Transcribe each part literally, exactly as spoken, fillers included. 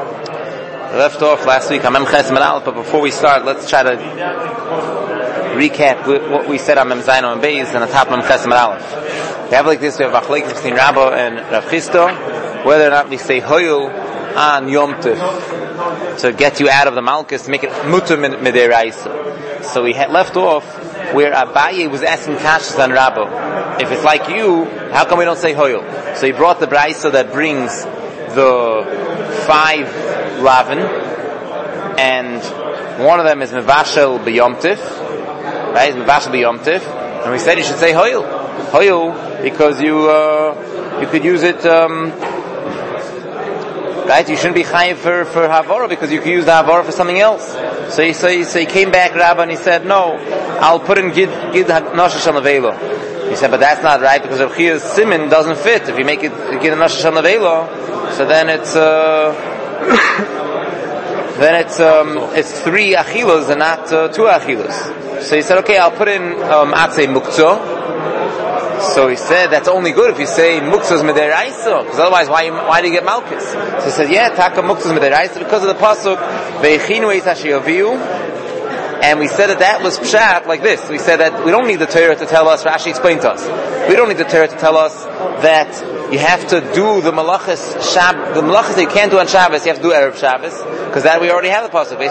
left off last week on Mem Ches Mem Aleph, but before we start, let's try to recap what we said on Mem Zayin and Beis and the top of Mem Ches Mem Aleph. We have like this, we have Machlokes between Rabba and Rav Chisda, whether or not we say Hoyul on Yom Tov to get you out of the Malkus, to make it Mutter Midiraisa. So we had left off where Abaye was asking Kashas on Rabba, if it's like you, how come we don't say Hoyul? So he brought the Braisa that brings the five Lavin, and one of them is Mevashel B'Yom Tiv, right? Mevashel B'Yom Tiv, and we said you should say Hoyul, Hoyul, because you uh, you could use it, um, right? You shouldn't be chayiv for for Havara because you could use the Havara for something else. So he so he, so he came back, Rabba, and he said, no, I'll put in Gid Gid Nosha Shel Nevelo. He said, but that's not right because Rav Chia's Siman doesn't fit. If you make it Gid Nosha Shel Nevelo, so then it's uh, then it's um, it's three achilas and not uh, two achilas. So he said, okay, I'll put in um, Atzei Muktzah. So he said, that's only good if you say Muktzah's Midiraisa, because otherwise why why do you get Malkus? So he said, yeah, Taka Muktzah's Midiraisa because of the pasuk Ve'echinu Eis Hashiyaviu. And we said that that was pshat like this. We said that we don't need the Torah to tell us, Rashi explained to us, we don't need the Torah to tell us that you have to do the malachas Shab, the malachas that you can't do on Shabbos, you have to do Erev Shabbos, because that we already have the pasuk.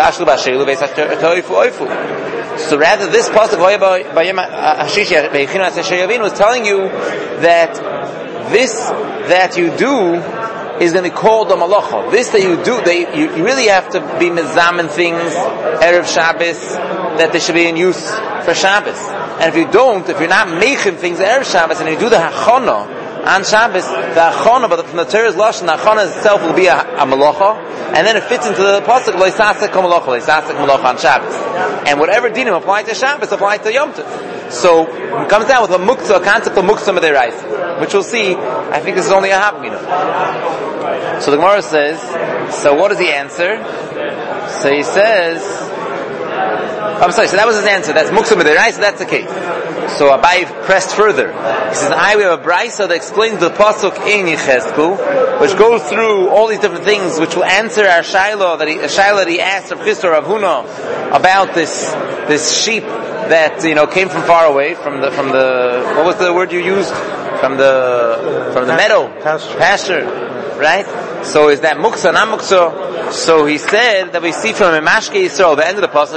So rather, this pasuk was telling you that this that you do is going to be called the malacha. This that you do, they, you, you really have to be mezamen things Erev Shabbos that they should be in use for Shabbos. And if you don't, if you're not making things Erev Shabbos and you do the hachana on Shabbos, the hachana, but from the Torah's lashon, the hachana itself will be a, a malacha, and then it fits into the pasuk loisasek malacha, loisasek malacha on Shabbos. And whatever dinim apply to Shabbos apply to Yom Tov. So it comes down with a muktzah, a concept of muktzah midiraisa, which we'll see. I think this is only a hapmina. So the Gemara says, so what is the answer? So he says, I'm sorry, so that was his answer. That's muktzah midiraisa, that's the case. So Abaye pressed further. He says, I we have a brayso that explains the pasuk in Yechezkel, which goes through all these different things, which will answer our shaila that he, a shaila that he asked of Chisda Rav Huna about this this sheep that you know came from far away, from the from the what was the word you used? From the from the meadow, pasture, pasture, right? So is that muksa, not muksa? So he said that we see from Mashke Yisrael, the end of the pasuk,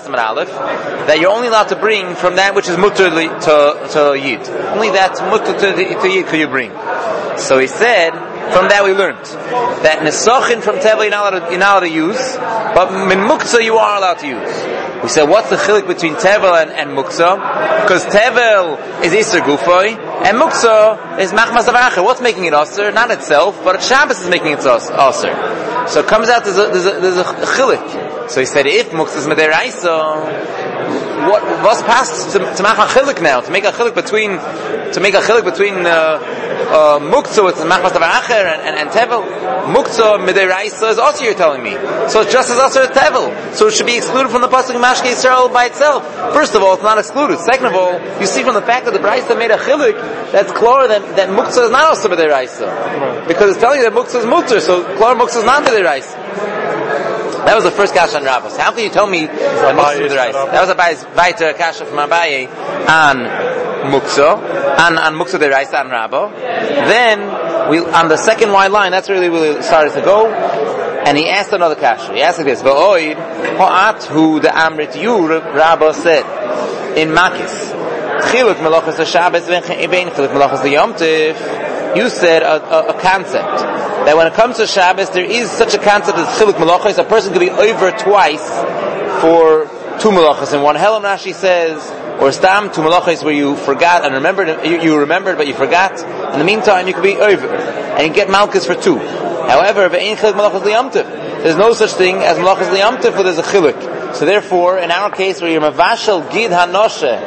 that you're only allowed to bring from that which is mutter to to Yid. Only that's mutter to, to Yid could you bring. So he said, from that we learned that nesachin from tevel you're not allowed to, you're not allowed to use, but min muksa you are allowed to use. We said, what's the chilik between tevel and, and muksa? Because tevel is iser gufoi, and muksa is machmas avacher. What's making it aser? Not itself, but Shabbos is making it aser. So it comes out there's a, there's a, there's a chilik. So he said, if muksa is midiraisa, what what's past to, to make a chilik now? To make a chilik between to make a chilik between uh, uh, muksa with machmas avacher and, and, and tevel. Muksa midiraisa is also you're telling me. So it's just as aser as tevel. So it should be excluded from the pasuk Mashke Yisrael by itself. First of all, it's not excluded. Second of all, you see from the fact that the Braisa made a chilik, that's clear that, that muksa is not also midiraisa, because it's telling you that muksa is mutter. So clear muksa is not midiraisa. That was the first kasha on Rabbos. How can you tell me that muksa is midiraisa? That was Abaye's weiter kasha from Abaye on muksa, on on muksa deraisa on Rabbo. Then we on the second wide line. That's really really started to go. And he asked another kasha. He asked like this: "V'oid ha'athu the amrit yu." Rabba said in Makis, "Chiluk melachas Shabbos v'chein chiluk melachas Yom Tov." You said a, a, a concept that when it comes to Shabbos, there is such a concept as chiluk melachas. A person can be over twice for two melachas in one. Helam Rashi says, or stam two melachas where you forgot and remembered. You, you remembered but you forgot. In the meantime, you could be over and you get malchus for two. However, there's no such thing as malachas liyam tiv, where there's a chiluk. So therefore, in our case, where you're mevashel gid hanoshe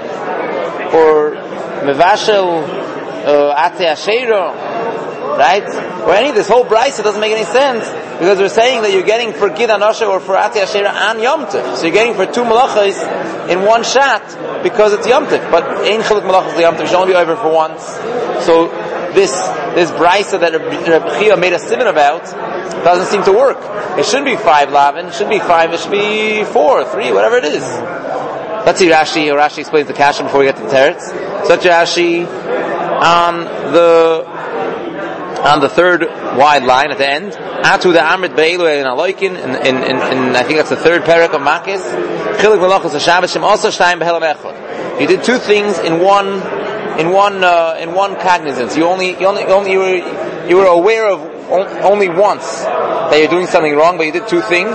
or mevashel ate asheiro, right? Or any this whole brayso doesn't make any sense because we're saying that you're getting for gid hanoshe or for ate asheiro and yom tiv. So you're getting for two malachas in one shot because it's yom tiv. But ein chiluk malachas liyam tiv should only be over for once. So this this brisa that Reb Chia made a siman about doesn't seem to work. It shouldn't be five lavin, it should be five, it should be four, three, whatever it is. Let's see Rashi, Rashi explains the kasha before we get to the teretz. Such Rashi on the on the third wide line at the end. Atu the Amrit Be'elu and Aloikin, and I think that's the third parak of Makis. Chilik Melachos HaShabbos Shem also Shtayim Behelam Echad. You did two things in one in one uh, in one cognizance. You only you only, you only you were you were aware of only once that you're doing something wrong, but you did two things.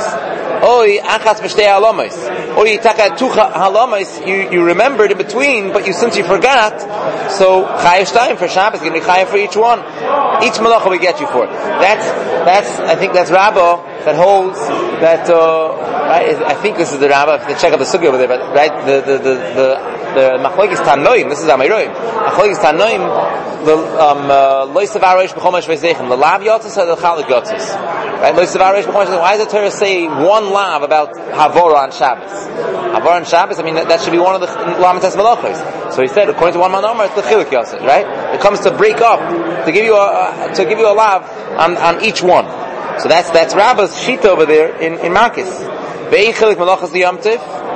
Oy achas v'shtei halamis. Oy taka two halamis. You you remembered in between, but you since you forgot, so chayav shtayim for Shabbos, going to be chayav for each one. Each malacha we get you for. That's that's I think that's Rabbah that holds that. Uh, right, I think this is the Rabbah. If they check out the sugi over there, but right the the the the. The Machlokes Tanoim, this is Amiroim. Machlokes Tanoim, the um Lois Avareish B'chomesh V'Zeichen, the Lav Yotzes or the Chalik Yotzes. Right? Lois Avareish B'chomesh V'Zeichen. Why does the Torah say one Lav about Havora on Shabbos? Havora on Shabbos. I mean that, that should be one of the Lamites Malachos. So he said, according to one Manomar, it's the Chilik Yotzes, right? It comes to break up, to give you a uh, to give you a Lav on, on each one. So that's that's Rabbah's sheet over there in in Marcus. Ve'in Chilik Malachos Yom Tiv.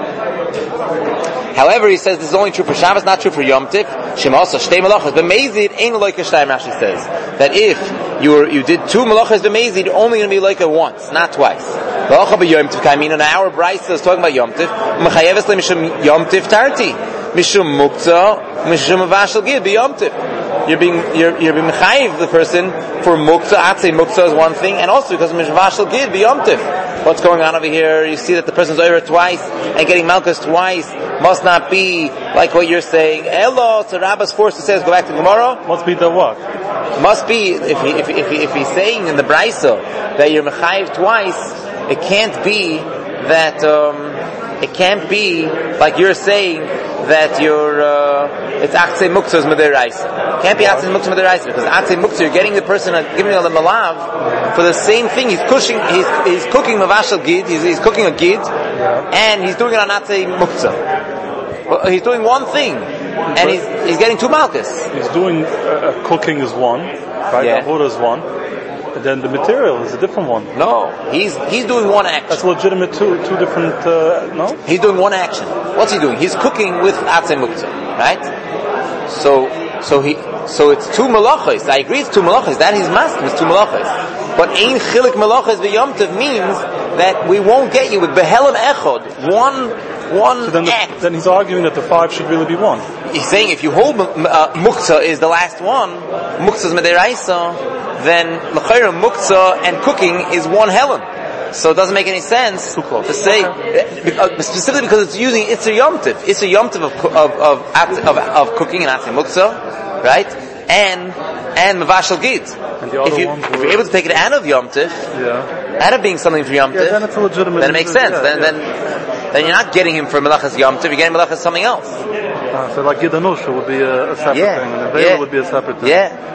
However, he says this is only true for Shabbos, not true for Yom Tiv. Shem also shtei malachas b'meizid ain't like a shtayim. Rashi says that if you were you did two malachas b'meizid, you're only going to be like it once, not twice. Malacha b'Yom Tiv. I mean, in our brisa is talking about Yom Tiv. Mechayeves le mishum Yom Tiv tarti mishum muktzah mishum vashel gid b'Yom Tiv. You're being you're you're being mechayev the person for muktzah. I'd say muktzah is one thing, and also because mishum vashel gid b'Yom Tiv. What's going on over here? You see that the person's over twice and getting malchus twice must not be like what you're saying. Elo, so Rabbah's force to says go back to Gemara. Must be the what? Must be if he, if if, he, if he's saying in the brisa that you're mechayiv twice, it can't be that um, it can't be like you're saying that you're uh, it's atzei muktzah mederaisa. Can't be atzei muktzah mederaisa because atzei muktzah you're getting the person uh, giving him the malav for the same thing. He's cooking he's he's cooking mavashal gid. He's, he's cooking a gid, yeah. And he's doing it on atzei muktzah. Well, he's doing one thing, and he's he's getting two malchus. He's doing uh, cooking is one, right? Yeah. Avoda is one. And then the material is a different one. No, he's he's doing one action. That's legitimate. Two two different. Uh, no, he's doing one action. What's he doing? He's cooking with atzei muktzah, right? So so he so it's two malachos. I agree, it's two malachos. That he's masking is two malachos. But ein chilik malachos v'yom tiv means that we won't get you with behelam echod one one so then the, act. Then he's arguing that the five should really be one. He's saying if you hold uh, muktzah is the last one, muktzah is mederaisa. Then l'chayra muktzah and cooking is one helen. So it doesn't make any sense to say uh, specifically because it's using Itzer Yom Tiv. Itzer Yom Tiv of of of, of, of cooking and atzei muktzah, right? And and mavashal gid. If you if you're able to take it out of Yom Tiv, yeah. out of being something for Yom Tiv, yeah, then it's a legitimate. Then it makes sense. Yeah, then yeah. then then you're not getting him for melachas Yom Tiv. You're getting melachas something else. Uh, so like Gidanusha would be a, a separate yeah. thing, and the Vela yeah. would be a separate thing. Yeah.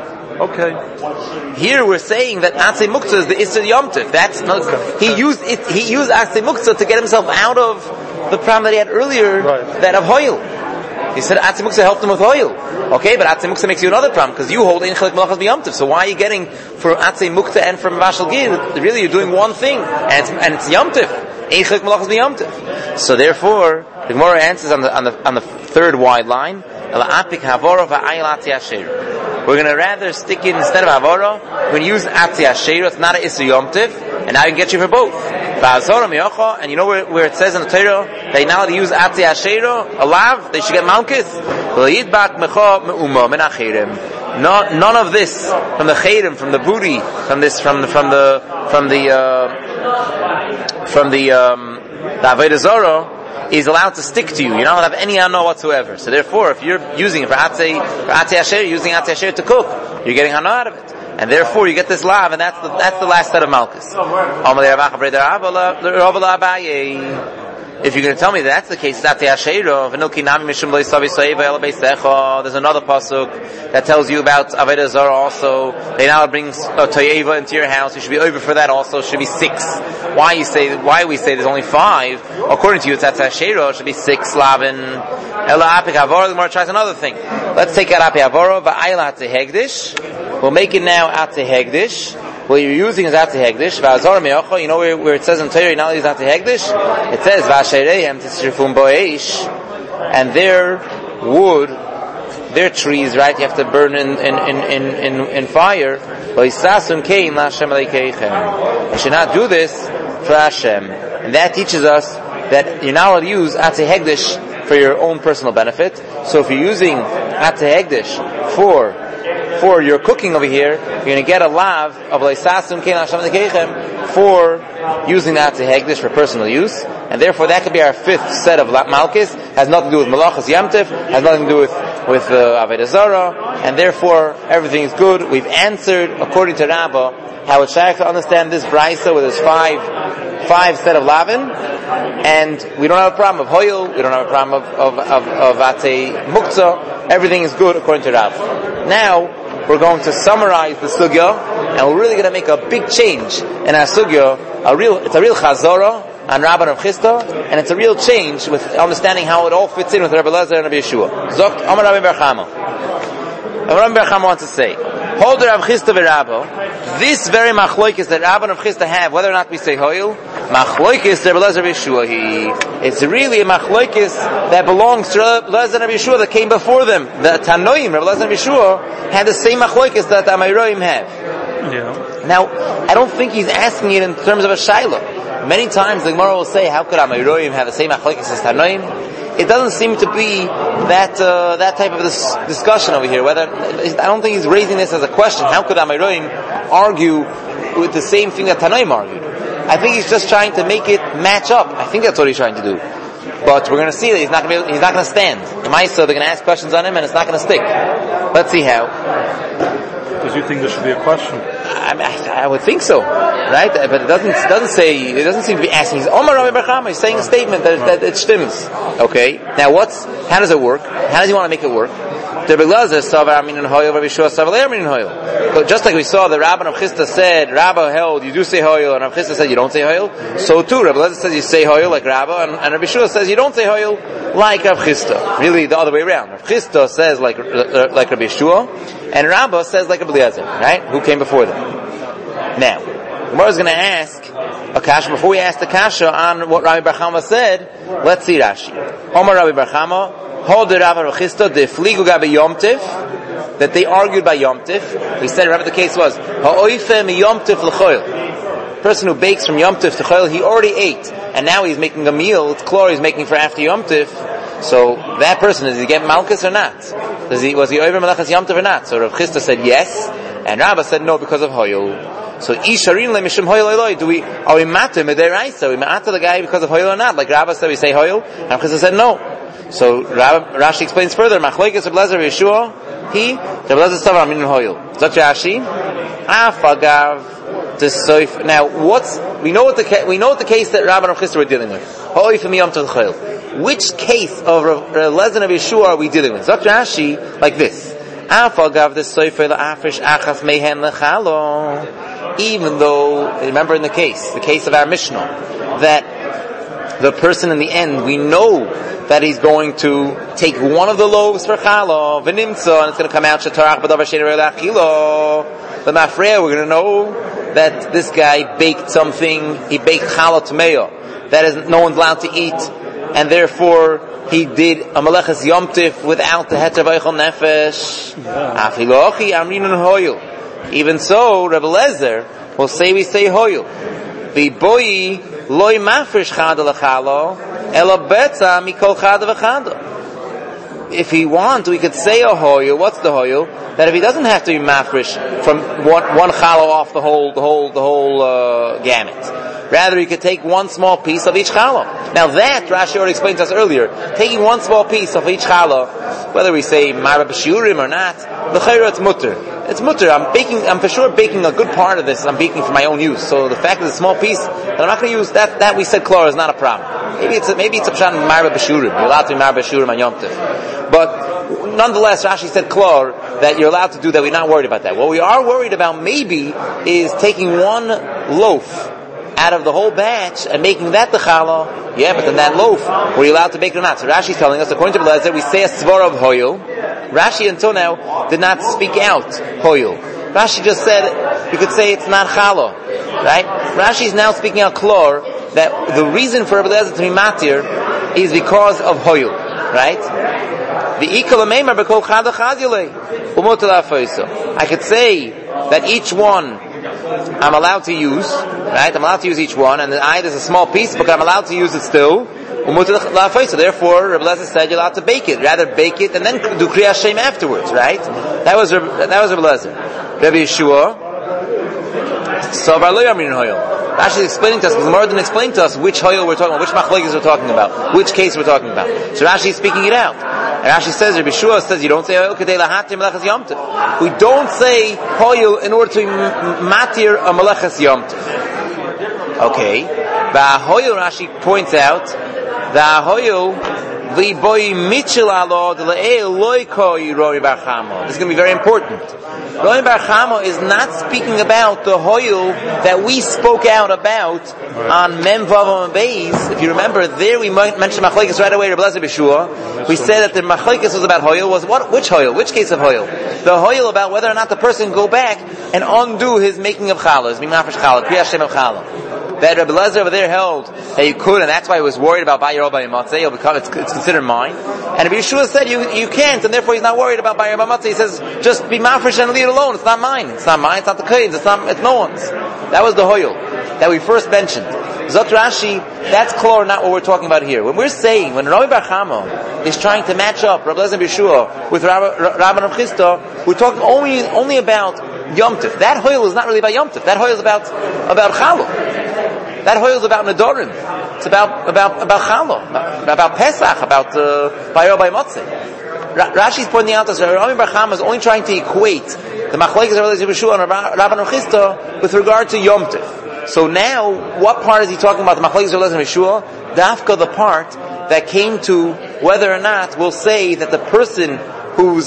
Okay. Here we're saying that atzei muktzah is the Isser Yom Tiv. That's not. Okay. He used it. He used atzei muktzah to get himself out of the problem that he had earlier, right. That of hoil. He said atzei muktzah helped him with hoil. Okay, but atzei muktzah makes you another problem because you hold ein chilik malachas b'yom tiv. So why are you getting for atzei muktzah and from vashal gid? Really, you're doing one thing, and it's, and it's yom tiv. Ein chilik malachas b'yom tiv. So therefore, the Gemara answers on the on the on the third wide line. We're going to rather stick in, instead of Havara, we're going to use Atzi Asherah. It's not an Isser Yom Tiv, and now I can get you for both. And you know where, where it says in the Torah that you're not allowed to use Atzi Asherah, a lav, they should get Malchus? No, none of this from the Chayrim, from the booty, from this, from the, from the, from the, uh, from the, um, the Avodah Zarah, is allowed to stick to you. You're not allowed to have any hana whatsoever. So therefore, if you're using it for atzei, for atzei asher, using atzei asher to cook, you're getting hana out of it. And therefore, you get this lav, and that's the, that's the last set of malchus. if you're going to tell me that that's the case, there's another pasuk that tells you about Avodah Zarah also. They now bring a toyeva into your house. You should be over for that also. It should be six. Why you say? Why we say there's only five? According to you, it's Atzashero. It should be six. Lavin. Ela apik havoro. The Gemara tries another thing. Let's take out apik havoro. Va'ayla atze hegdish. We'll make it now atze hegdish. What you're using is Atze Hegdish. V'azor me'ocho. You know where, where it says in Torah, now use Atze Hegdish? It says, V'ashereihem tishrifum bo'eish. And their wood, their trees, right, you have to burn in, in, in, in, in, in fire. V'isasum kein l'Hashem aleikeichem. You should not do this for Hashem. And that teaches us that you're not allowed to use Atze Hegdish for your own personal benefit. So if you're using Atze Hegdish for for your cooking over here, you're going to get a lav of leisasum kein Hashem aleikeichem for using that to hegdish for personal use, and therefore that could be our fifth set of malchus. Has nothing to do with malachas yamtiv, has nothing to do with with uh, Avodah Zarah, and therefore everything is good. We've answered according to Rabbah how it's shaykh to understand this brisa with its five five set of lavin, and we don't have a problem of hoyel, we don't have a problem of of of, of ate muktzah. Everything is good according to Rav. Now we're going to summarize the sugya, and we're really going to make a big change in our sugya. A real, it's a real chazorah on Rabban of Chisda, and it's a real change with understanding how it all fits in with Rabbi Elazar and Rabbi Yeshua. Zokt Amar Rabbi Bar Chama. Rabbi Bar Chama wants to say, hold Rav Chisda v'Rabbo. This very machloikis that Rabban of Chisda have, whether or not we say hoil, machloikis Rabbi Elazar Yeshua. He, it's really a machloikis that belongs to Rabbi Elazar and Yeshua that came before them. The Tanoim, Rabbi Elazar and Yeshua, had the same machloikis that the Amayroim have. Yeah. Now, I don't think he's asking it in terms of a shaila. Many times the Gemara will say, how could Amayroim have the same machloikis as Tanoim? It doesn't seem to be that uh, that type of this discussion over here. Whether I don't think he's raising this as a question. How could Amayroim argue with the same thing that Tanoim argued? I think he's just trying to make it match up. I think that's what he's trying to do. But we're going to see that he's not going to he's not going to stand. The Maisa, they're going to ask questions on him, and it's not going to stick. Let's see how. Because you think there should be a question? I, mean, I, I would think so, right? But it doesn't it doesn't say it doesn't seem to be asking. He's Omar Rabbi Bar Chama. He's saying a statement that that it stims. Okay. Now, what's how does it work? How does he want to make it work? But just like we saw, the Rabban of Chisda said, Rabba held, you do say hoyel, and Rav Chisda said, you don't say hoyel. So too, Rabbi Elazar says, you say hoyel like Rabba, and, and Rabbi Shua says, you don't say hoyel like Rav Chisda. Really, the other way around. Rav Chisda says like, like Rabbi Shua, and Rabba says like Rabbi Elazar, right? Who came before them. Now, Gemara is going to ask a kasha, before we ask the kasha on what Rabbi Bar Chama said, let's see Rashi. Omar Rabbi Bar Chama, hold the Rabbi of Chisda, the fligu gabe yomtiv, that they argued by yomtiv. We said, remember the case was, ha'oife mi yomtiv l'choil. Person who bakes from yomtiv to choil, he already ate, and now he's making a meal, it's klor he's making for after yomtiv. So, that person, does he get malchus or not? Does he, was he over melechas yomtiv or not? So Rav Chisda said yes, and Rabba said no because of hoyel. So, isharin le mishum hoyel eloi, do we, are we matter midiraisa? Are we matter the guy because of hoyel or not? Like Rabba said, we say hoyel, and Rav Chisda said no. So Rashi explains further. Machlokes Rabbi Elazar Yeshua. He Rabbi Elazar Savar Amin Hoyel. Zok Rashi. Afagav the soif. Now, what's we know what the we know what the case that Rabban of Chisda were dealing with. Hoy from Yom Tov Choil. Which case of Rabbi Elazar of Yeshua are we dealing with? Zok Rashi like this. Afagav the soif the afish achas mehen lechalo. Even though, remember in the case, the case of our Mishnah, that the person in the end, we know that he's going to take one of the loaves for challah, v'nimtza, and it's going to come out shetarach b'davar she'ner l'achilo. The mafreya, we're going to know that this guy baked something, he baked challah tmeya, that is, no one's allowed to eat, and therefore he did a melechas yomtiv without the heter v'eichel nefesh. Afilochi amrinun hoyel. Even so, Rabbi Elazar will say we say hoyel. V'boyi loy mafresh chada l'challah, ela betza mikol chada v'chada. If he wants, we could say a hoyel. What's the hoyel? That if he doesn't have to be mafresh from one, one challah off the whole, the whole, the whole uh, gamut. Rather, he could take one small piece of each challah. Now that Rashi already explained to us earlier. Taking one small piece of each challah, whether we say marab b'shurim or not, the chayra it's mutter. It's mutter. I'm baking. I'm for sure baking a good part of this. I'm baking for my own use. So the fact that it's a small piece that I'm not going to use, that that we said klor is not a problem. Maybe it's a, maybe it's a pshat marba b'shurim. You're allowed to be marba b'shurim on Yom Tov. But nonetheless, Rashi said klor that you're allowed to do that. We're not worried about that. What we are worried about maybe is taking one loaf out of the whole batch and making that the challah. Yeah, but then that loaf, were you allowed to bake it or not? So Rashi's telling us, according to Blazer, we say a svara of hoyel. Rashi until now did not speak out hoyel. Rashi just said, you could say it's not challah. Right? Rashi is now speaking out klor that the reason for Blazer to be matir is because of hoyel. Right? The ikal ameimar b'kol chada chazyolei umotel afoiso. I could say that each one I'm allowed to use, right? I'm allowed to use each one, and the ayat is a small piece, but I'm allowed to use it still. So therefore, Rebbe Lezer said you're allowed to bake it. Rather bake it and then do Kriyas Shem afterwards, right? That was that was Rebbe Lezer. Rebbe Yeshua. So Rashi is explaining to us, because the Gemara didn't explain to us which hoyel we're talking about, which machlokes we're talking about, which case we're talking about. So Rashi is speaking it out. And Rashi says, Rabbi Shua says, you don't say hoyel kedei lahatir melechas yom tov. We don't say hoyel in order to matir a melechas yom tov. Okay. The hoyel, Rashi points out, the hoyel li boy mitchel alo de le'el loiko yiroi bar chamo. This is going to be very important. Roi bar chamo is not speaking about the hoyel that we spoke out about on Mem Vav and Beis. If you remember, there we mentioned machlekes right away. Rebbe Lezer B'Shua. We said that the machlekes was about hoyel. Was what? Which hoyel? Which case of hoyel? The hoyel about whether or not the person go back and undo his making of challah, his mimafresh challah, kriyas shem of challah. That Rebbe Lezer over there held that you could, and that's why he was worried about Bayir Oba Matzeh, because it's, it's considered mine. And Rabbi Yeshua said you you can't, and therefore he's not worried about Bayir Oba Matzeh. He says just be mafresh and leave it alone. It's not mine. It's not mine. It's not the Kain's. It's not. It's no one's. That was the hoyel that we first mentioned. Zot Rashi, that's klor, not what we're talking about here. When we're saying, when Rabbi Bar Chama is trying to match up Rabbi Lezer B'Yeshua with Rabban Rav Chisda, we're talking only only about Yom Tov. That hoyel is not really about Yom Tov. That hoyel is about about challah. That hoyel is about Nedorim. It's about about about Challah, about, about Pesach, about Bayir Oba Matzeh. Rashi is pointing out that Rabbi Bar Chama is only trying to equate the machlekes of Rabbi Lezer B'Yeshua and Rabban Rav Chisda with regard to Yom Tov. So now, what part is he talking about? The machlekes of Rabbi Lezer B'Yeshua, dafka the part that came to whether or not we'll say that the person who's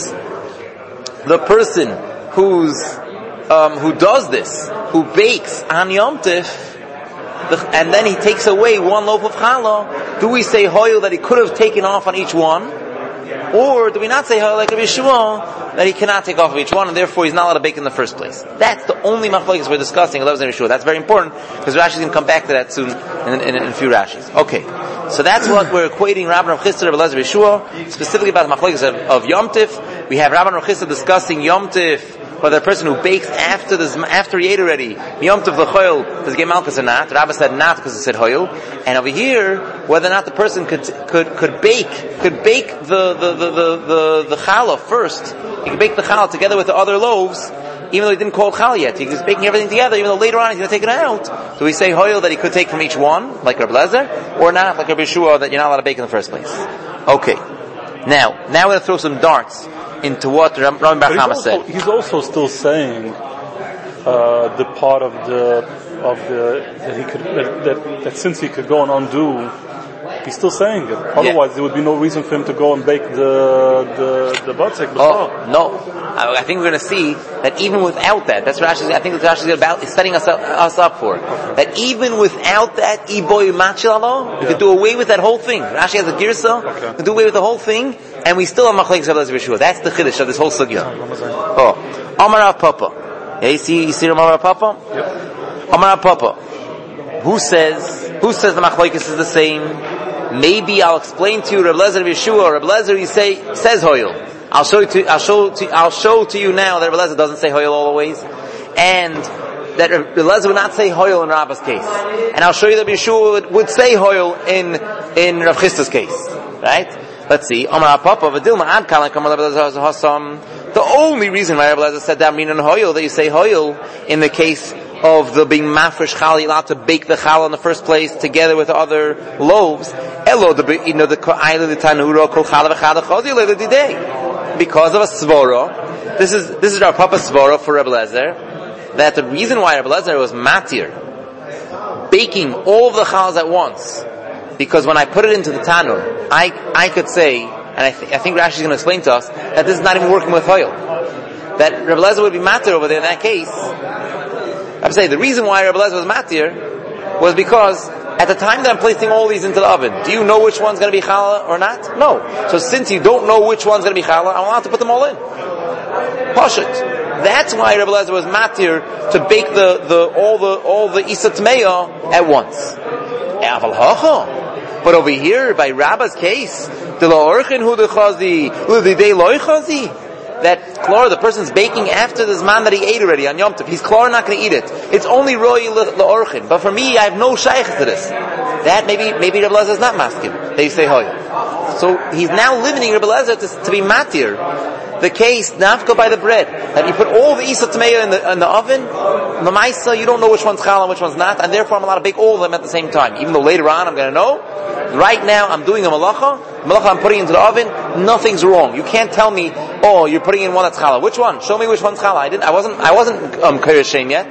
the person who's um, who does this, who bakes on Yom Tov, and then he takes away one loaf of challah, do we say hoyel that he could have taken off on each one? Or do we not say hoyel like Rabbi Yeshua that he cannot take off of each one and therefore he's not allowed to bake in the first place? That's the only machlokes we're discussing. Rabbi Yeshua. That's very important because Rashi's going to come back to that soon in, in, in a few Rashis. Okay, so that's what we're equating Rabban Rav Chisda and Rabbi Lezer B'Yeshua, specifically about the machlokes of, of Yom Tif. We have Rabban Rav Chisda discussing Yom Tif, whether a person who bakes after this, after he ate already, Yom Tov l'choil, does he get malchus or not? Rabbi said not because it said hoyel. And over here, whether or not the person could could could bake could bake the the the the the, the challah first. He could bake the challah together with the other loaves, even though he didn't call it challah yet. He was baking everything together, even though later on he's going to take it out. Do we say hoyel that he could take from each one, like Rabbi Lezer, or not, like Rabbi Yeshua, that you're not allowed to bake in the first place? Okay. Now, now we're going to throw some darts into what Rabbi Bar Chama said. He's also still saying uh, the part of the of the that he could that, that, that since he could go and undo, he's still saying it. Otherwise, yeah. There would be no reason for him to go and bake the the the batzek. Oh no! I, I think we're going to see that even without that, that's what Rashi. I think that's Rashi is about is setting us up, us up for that. Even without that, iboy machilalo, we could do away with that whole thing. Rashi has a girsa, okay. We could do away with the whole thing. And we still have machlekes of Lezer B'Yeshua. That's the chiddush of this whole sugya. Oh, Amar Rav Papa. Yeah, you see, you see Amar Rav Papa? Yep. Amar Rav Papa. Who says? Who says the machlekes is the same? Maybe I'll explain to you, Rav Lezer B'Yeshua. Rav Lezer, you say says hoyel. I'll show you. To, I'll show. To, I'll show to you now that Rav Lezer doesn't say hoyel always, and that Rav Lezer would not say hoyel in Rabba's case. And I'll show you that B'Yeshua would, would say hoyel in in Rav Chisda's case, right? Let's see. The only reason why Rabbi Lezer said that mean in hoyel, that you say hoyel in the case of the being mafresh challah, you're allowed to bake the challah in the first place together with other loaves. Elo the you know the island the tanura kol challah v'challah chazil the day because of a svara. This is this is our papa svara for Rabbi Lezer, that the reason why Rabbi Lezer was matir baking all of the challahs at once Because when I put it into the tanur, I I could say, and I, th- I think Rashi is going to explain to us, that this is not even working with oil. That Rebbe Lezer would be matir over there in that case. I'm saying the reason why Rebbe Lezer was matir was because at the time that I'm placing all these into the oven, do you know which one's going to be challah or not? No. So since you don't know which one's going to be challah, I'm allowed to put them all in. Pashut. That's why Rebbe Lezer was matir to bake the, the all the all the isa tmeya at once. Aval hacha. But over here, by Rabba's case, the la'orchin hu de chazi, l'didei loy chazi. That klor, the person's baking after the zman that he ate already on Yom Tov. He's klor not going to eat it. It's only roi la'orchin. But for me, I have no shaykh to this. That maybe maybe Rebbe Lezer is not maskim. They say hoy. So he's now limiting Rebbe Lezer to, to be matir. The case, nafka by the bread, that you put all the isa tmeya in the, in the oven, mamaisa, you don't know which one's challah and which one's not, and therefore I'm allowed to bake all of them at the same time. Even though later on I'm going to know, right now I'm doing a malacha, malacha I'm putting into the oven, nothing's wrong. You can't tell me, oh, you're putting in one that's challah. Which one? Show me which one's challah. I didn't, I wasn't, I wasn't, um, Kayr yet.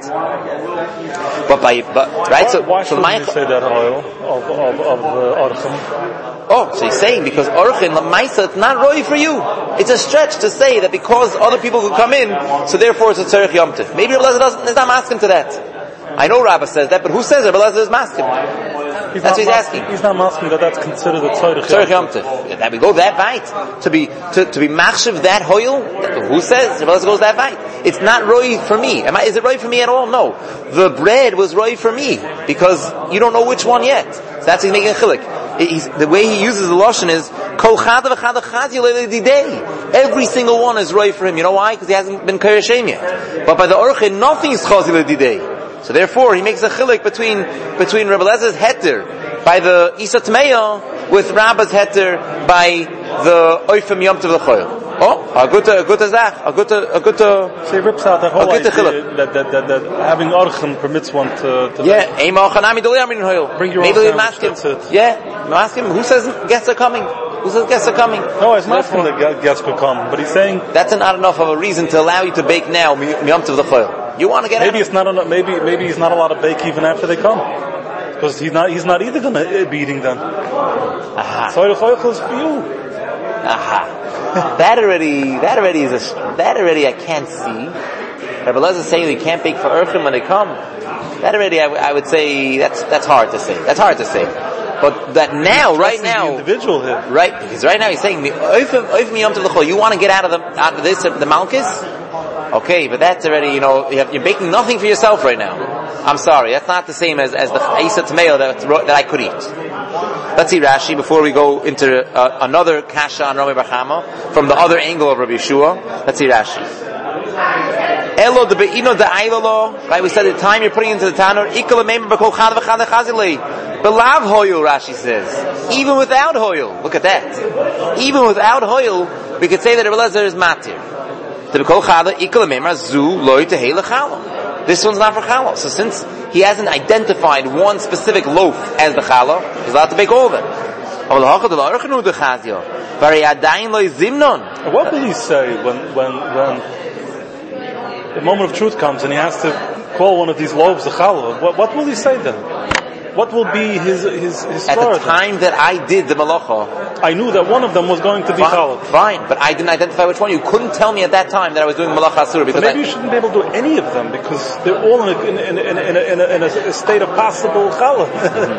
But by, but, right, so, why so shouldn't my, you say that oil of, of, of, uh, orchim? Oh, so he's saying because orchin lamaisa it's not roi for you. It's a stretch to say that because other people could come in, so therefore it's a tzarech yom tiv. Maybe Rebbe Lezer doesn't is not masking to that. I know Rabba says that, but who says Rebbe Lezer is masking? He's That's what he's masking, asking. He's not masking that that's considered a tzarech Tzarech yom tiv. Yeah, that we go that weit to be to, to be machshav that hoil. Who says Rebbe Lezer goes that weit? It's not roi for me. Am I? Is it roi for me at all? No. The bread was roi for me because you don't know which one yet. So that's he's making a chilik. He's, the way he uses the lashon is kol chada v'chada chazi le'ledidei. Every single one is right for him. You know why? Because he hasn't been Kayr Hashem yet. But by the orchin, nothing is chazi le'ledidei. So therefore, he makes a chilik between between Rebbe Lezer's heter by the isa tmeya with Rabba's heter by the oifim yom tov l'choyel. Oh, a good, a good zach, a good, a good. So he rips out the whole idea that, that, that, that, that having orchim permits one to, to yeah, ema ochanami doli amin hoil. Bring your Maybe own ask him. It. Yeah, ask him. Who says guests are coming? Who says guests are coming? No, it's not from the guests could come, but he's saying that's not enough of a reason to allow you to bake now. Miyam tov l'choil. You want to get maybe out? it's not enough, maybe maybe he's not allowed to bake even after they come because he's not he's not either going to be eating them. Aha. So the choyel is for you. Aha. That already, that already is a, that already I can't see. Rebbe Lezer is saying you can't bake for Urchim when they come. That already I, w- I would say, that's, that's hard to say. That's hard to say. But that now, right now, the individual here. Right, because right now he's saying, Oifim Yom Tov L'chol, you want to get out of the, out of this, the Malchus? Okay, but that's already, you know, you have, you're baking nothing for yourself right now. I'm sorry, that's not the same as, as the Isa Tmeyo that, that I could eat. Let's see Rashi before we go into uh, another kasha on Rami Bar Chama from the other angle of Rabbi Yeshua. Let's see Rashi. Elo de beino de ailolo. Right, we said at the time you're putting into the tanur. Ikol meimer b'kol chad v'chad chazilei. Belav hoyul, Rashi says. Even without hoyul. Look at that. Even without hoyul, we could say that Rebbe Lezer is matir. De b'kol chad ikol meimer zu loy tehei lechala. This one's not for challah. So since he hasn't identified one specific loaf as the challah, he's allowed to bake all of them. What will he say when, when, when the moment of truth comes and he has to call one of these loaves the challah? What, what will he say then? What will be his his his At the time that I did the malacha, I knew that one of them was going to be challah. Fine, but I didn't identify which one. You couldn't tell me at that time that I was doing malacha asura because so maybe I, you shouldn't be able to do any of them because they're all in a, in, in, in, in, a, in, a, in a state of possible challah.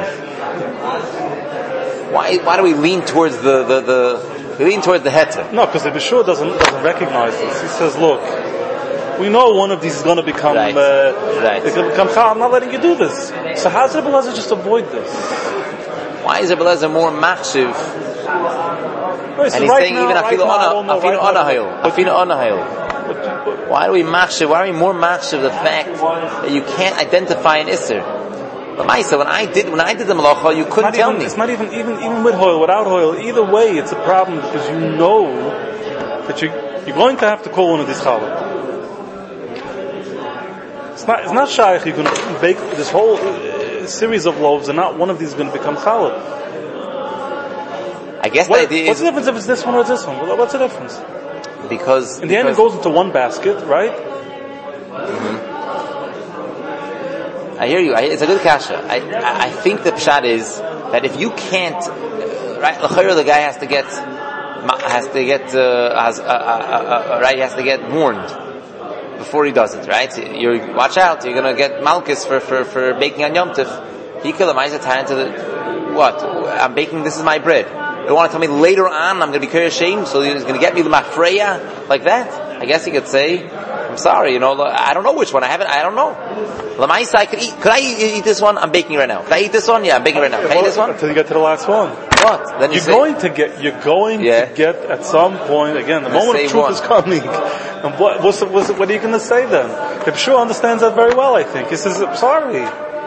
Why why do we lean towards the the, the we lean towards the heter? No, because the Bishur doesn't doesn't recognize this. He says, look, we know one of these is going to become right. uh, right. it's going to become chal. I'm not letting you do this. So how does Rebbe Lezer just avoid this? Why is Rebbe Lezer more machshiv? No, and he's right saying now, even right afilu now, ana afilu anahil afilu anahil. Why do we machshiv? Why are we more machshiv the fact that you can't identify an isser? But Maisa, when I did when I did the malacha, you couldn't tell even, me. It's not even even even with oil, without oil. Either way, it's a problem because you know that you you're going to have to call one of these challah. It's not, it's not shaykh, you're going to bake this whole uh, series of loaves and not one of these is going to become challah. I guess what, the idea what's is... the difference if it's this one or this one? What's the difference? Because... In the because, end it goes into one basket, right? Mm-hmm. I hear you. I, it's a good kasha. I, I, I think the pshat is that if you can't, right, the guy has to get, has to get, uh, has, uh, uh, uh, uh, right, he has to get warned before he does it, right? You watch out, you're gonna get malchus for, for, for baking on Yom Tov. He could have tie into the, what? I'm baking, this is my bread. You want to tell me later on I'm going to be curious shame, so he's going to get me the mafreya like that? I guess he could say, I'm sorry, you know, I don't know which one. I haven't, I don't know. Lamaisa, I could eat, could I eat, eat this one? I'm baking right now. Can I eat this one? Yeah, I'm baking right now. Can I eat this one? Until you get to the last one. What? Then you you're say, going to get, you're going yeah. to get at some point, again, the moment of truth one. is coming. And what, what's, what's, what are you going to say then? Yeshua understands that very well, I think. He says, I'm sorry.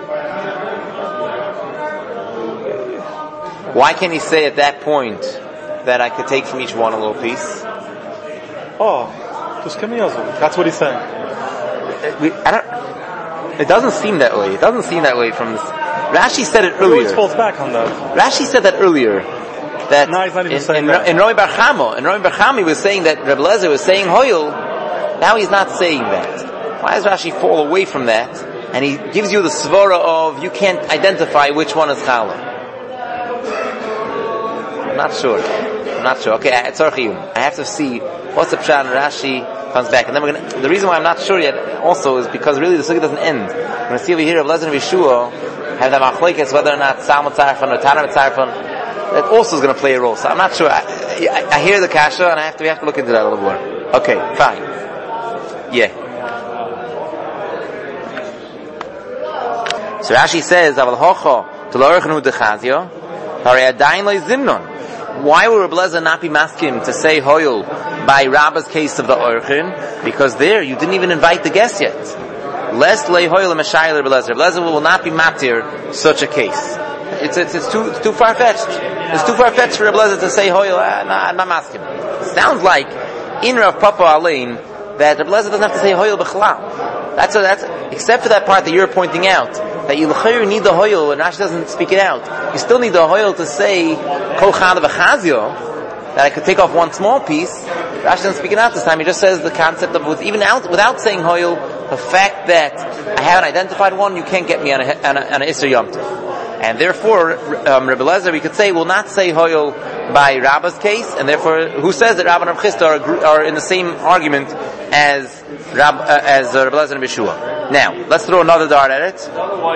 Why can't he say at that point that I could take from each one a little piece? Oh, just give me a That's what he's saying. It, we, I don't, it doesn't seem that way. It doesn't seem that way from this. Rashi said it earlier. He always falls back on that. Rashi said that earlier. That no, he's not even in, saying in, that. In Romi Bar Chama, in Romi Bar Chama he was saying that Reb Lezer was saying Hoyel. Now he's not saying that. Why does Rashi fall away from that? And he gives you the svara of you can't identify which one is Chala. I'm not sure. I'm not sure. Okay, it's Archiyum. I have to see what's the pshat and Rashi comes back. And then we're gonna, the reason why I'm not sure yet also is because really the sugya doesn't end. We're gonna see over here of Lezer and Yeshua have the machlokes whether or not Salmon Tzarfon or Tana Tzarfon. That also is gonna play a role. So I'm not sure. I, I, I hear the kasha and I have to, we have to look into that a little more. Okay, fine. Yeah. So Rashi says, Aval hocho to la'orchenu dechazio, harei adayin lo zimnon. Why would Reb Lezer not be maskim to say hoyel by Rabba's case of the orchin? Because there you didn't even invite the guest yet. Lest lei hoyel meshayel Reb Lezer. Reb Lezer will not be matir such a case. It's it's, it's too it's too far fetched. It's too far fetched for Reb Lezer to say hoyel. Ah, nah, I'm not maskim. Sounds like in Rav Papa Alein that Reb Lezer doesn't have to say hoyel b'chalal. That's a, that's except for that part that you're pointing out. That you need the hoyel, and Rashi doesn't speak it out. You still need the hoyel to say kol chad v'chazio, that I could take off one small piece. Rashi doesn't speak it out this time. He just says the concept of with, even out, without saying hoyel, the fact that I haven't identified one, you can't get me on a on a, on a Isser Yom Tov. And therefore, um, Rebbe Lezer, we could say, will not say hoyel by Rabba's case, and therefore, who says that Rabba and Rav Chisda are, are in the same argument as Rab, uh, as uh, Rebbe Lezer and Yeshua. Now, let's throw another dart at it.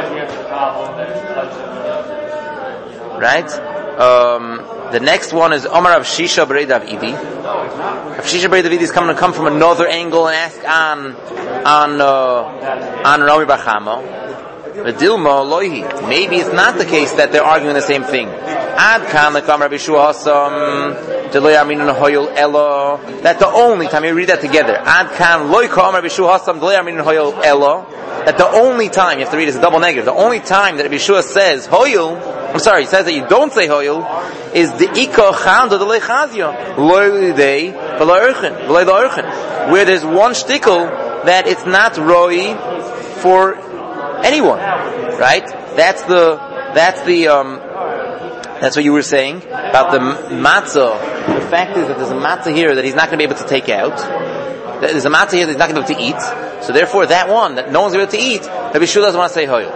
Right? Um, the next one is Omar Rav Shisha B'rei Davidi. Rav Shisha B'rei Davidi is coming to come from another angle and ask on on uh, on Romi Bar Chama. Maybe it's not the case that they're arguing the same thing. Ad kan lekam Rabbi Yeshua Hasam deloy aminun hoyel elo. That the only time you read that together. Ad kan loy kam Rabbi Yeshua Hasam deloy aminun hoyel elo. That the only time you have to read is a double negative. The only time that Rabbi Yeshua says hoyel, I'm sorry, he says that you don't say hoyel, is the iko chando deloy chazio loy day v'loy urchen v'loy lo urchen, where there's one shtickle that it's not roi for anyone, right? That's the, that's the, um, that's what you were saying about the matzah. The fact is that there's a matzah here that he's not going to be able to take out. There's a matzah here that he's not going to be able to eat. So therefore, that one that no one's going to be able to eat, Rabbi Yeshua doesn't want to say hoyel.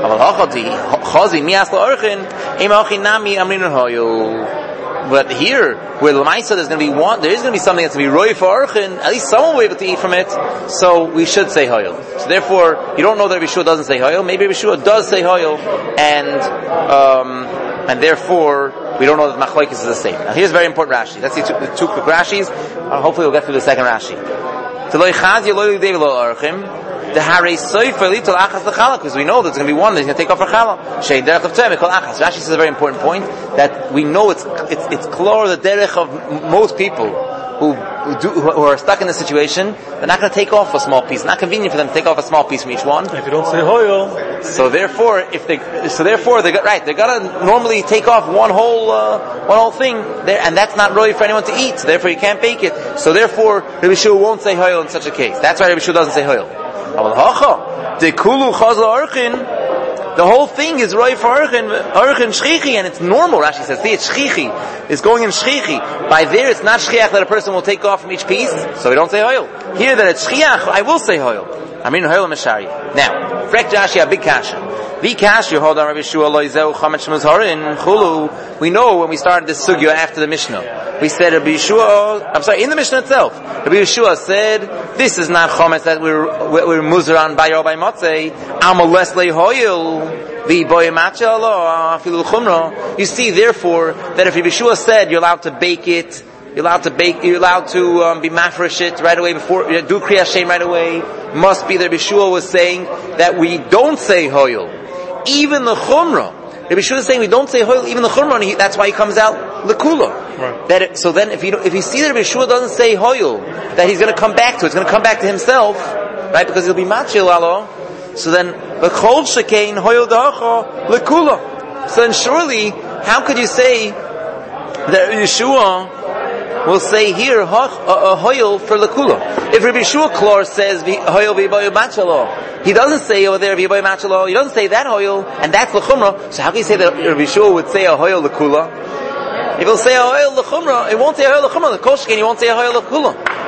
But here, where Lamaisa there's going to be one, there is going to be something that's going to be roi for orchin. At least someone will be able to eat from it. So we should say hoyel. So therefore, you don't know that Rabbi Yeshua doesn't say hoyel. Maybe Rabbi Yeshua does say hoyel, and um, and therefore we don't know that machlokes is the same. Now here's a very important Rashi. Let's see two, the two quick Rashis. Uh, hopefully we'll get through the second Rashi. The Harei Soifer Litul Achas L'Chala, because we know there's going to be one that's going to take off for Chala. Shei Derech of Tzemeh Kol Achas. Rashi says a very important point that we know it's it's it's clear the derech of most people who who, do, who are stuck in this situation. They're not going to take off a small piece. It's not convenient for them to take off a small piece from each one. If you don't say hoyel, so therefore, if they so therefore they got right, they're going to normally take off one whole uh, one whole thing there, and that's not really for anyone to eat. So therefore, you can't bake it. So therefore, Rabbi Yeshua won't say hoyel in such a case. That's why Rabbi Yeshua doesn't say hoyel. The whole thing is roi for orchin, orchin shchichi, and it's normal. Rashi says, see, it's shchichi. It's going in shchichi. By there, it's not shchiach that a person will take off from each piece, so we don't say hoyel. Here, that it's shchiach, I will say hoyel. I mean hoyel meshari. Now, frek Rashi a big kasha. V'kash hold on Rabbi Yeshua loizeu chametz muzharin chulu. We know when we started this sugya after the Mishnah, we said Rabbi Yeshua. I'm sorry, in the Mishnah itself, Rabbi Yeshua said this is not chametz that we're we're muzar on by or by motzei. Amoles lehoyil v'boy machalo afilu chumra. You see, therefore, that if Rabbi Yeshua said you're allowed to bake it, you're allowed to bake, you're allowed to um, be mafresh it right away before do kriyas shem right away. Must be that Rabbi Yeshua was saying that we don't say hoyil. Even the chumrah, Rabbi Yeshua is saying we don't say hoyel, even the chumrah, and he, that's why he comes out lekula. Right. That it, so then, if you if you see that Rabbi Yeshua doesn't say hoyel, that he's going to come back to it, it's going to come back to himself, right? Because he'll be machil alo. So then, v'chol shekain hoyel da'acha lekula. So then, surely, how could you say that Yeshua will say here hoyel for lekula? If Rabbi Yeshua Klor says hoyel v'yiboy machalo, he doesn't say over there v'yiboy machalo. He doesn't say that hoyel, and that's lechumra. So how can you say that Rabbi Yeshua would say a hoyel lekula? If he'll say a hoyel lechumra, it won't say a hoyel lechumra. The koshkin, he won't say a hoyel lekula.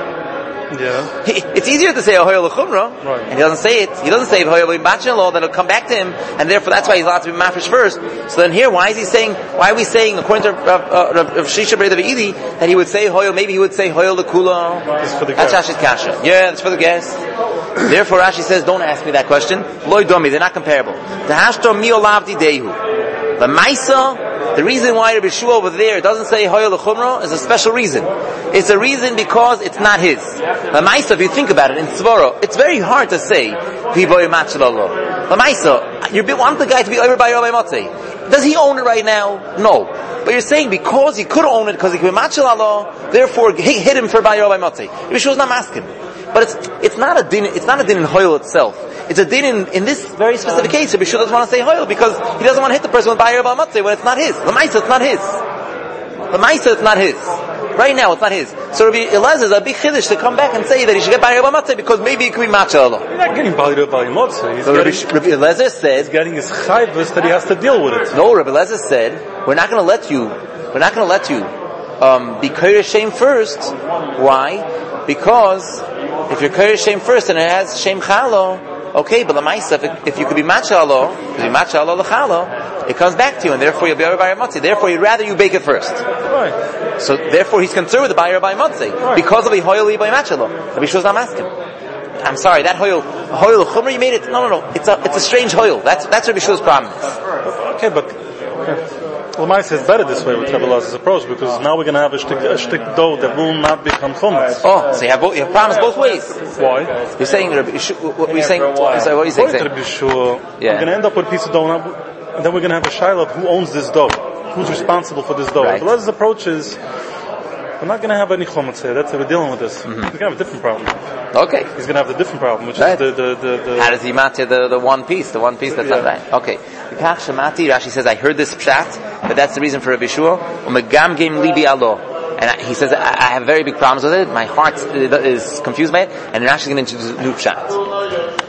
Yeah. It's easier to say a hoyel lechumra, right. And he doesn't say it. He doesn't say hoyel v'yiboy then it'll come back to him, and therefore that's why he's allowed to be mafresh first. So then here, why is he saying? Why are we saying, according to Rav uh, uh, Shisha Breda V'idi, that he would say hoyel? Maybe he would say hoyel lekula. That's Rashi's kasha. Yeah, that's for the guest. Therefore, Rashi says, don't ask me that question. Loy domi, they're not comparable. The hashto mi olavdi dehu. The Maisa, the reason why Rabbi Yeshua over there doesn't say hoyel lechumra is a special reason. It's a reason because it's not his. The Maisa, if you think about it, in Tzvoro, it's very hard to say Vivoy Machalolo. The Maisa, you want the guy to be over by Rabbi Motzei. Does he own it right now? No. But you're saying because he could own it because he could be Machalolo, therefore he hit him for by Rabbi Motzei. Rabbi Yeshua's not masking. But it's it's not a din. It's not a din in hoyel itself. It's a din in, in this very specific case. Rabbi Yeshua doesn't want to say hoyel because he doesn't want to hit the person with bayir bal matzeh when it's not his. The ma'isa, it's not his. The ma'isa, it's not his. Right now, it's not his. So Rabbi Elazar is a big chiddush to come back and say that he should get bayir bal matzeh because maybe it could be matcha Allah. He's not getting bayir bal matzeh. He's so getting, Rabbi, Rabbi Elazar said, he's getting his chayvus that he has to deal with it. No, Rabbi Elazar said, we're not going to let you. We're not going to let you um, be koyer shem first. Why? Because if you're koyer shem first and it has shem chalo, okay, but the ma'isa, if, if you could be matcha alo, if you matcha alo l'chalo, it comes back to you, and therefore you'll be over by matzah. Therefore, you'd rather you bake it first. Right. So therefore, he's concerned with the bayir by matzah right. Because of the hoyel by matcha alo. Rabbi Yeshua's not asking. I'm sorry, that hoyel, hoyel chumra, you made it. No, no, no. It's a, it's a strange hoyel. That's that's Rabbi Yeshua's problem. Okay, but. Okay. Well, Ma'aseh is better this way with Rabbi Elazar's approach because now we're going to have a shtick, a shtick dough that will not become chumetz. Oh, so you have, both, you have problems both ways. Why? You're saying Rabbi Yeshua, what you're saying? Sorry, what are you saying? Rabbi Yeshua, yeah. We're going to end up with a piece of dough, and then we're going to have a shaila of who owns this dough, who's responsible for this dough. Right. Rabbi Elazar's approach is we're not going to have any chumetz here. That's how we're dealing with this. Mm-hmm. He's going to have a different problem. Okay. He's going to have the different problem, which right. is the, the, the, the... How does he match the, the one piece? The one piece that's yeah. not right. Okay. Rashi says, I heard this pshat, but that's the reason for Rabbi Yeshua. And he says, I have very big problems with it. My heart is confused by it. And Rashi is going to introduce a new pshat.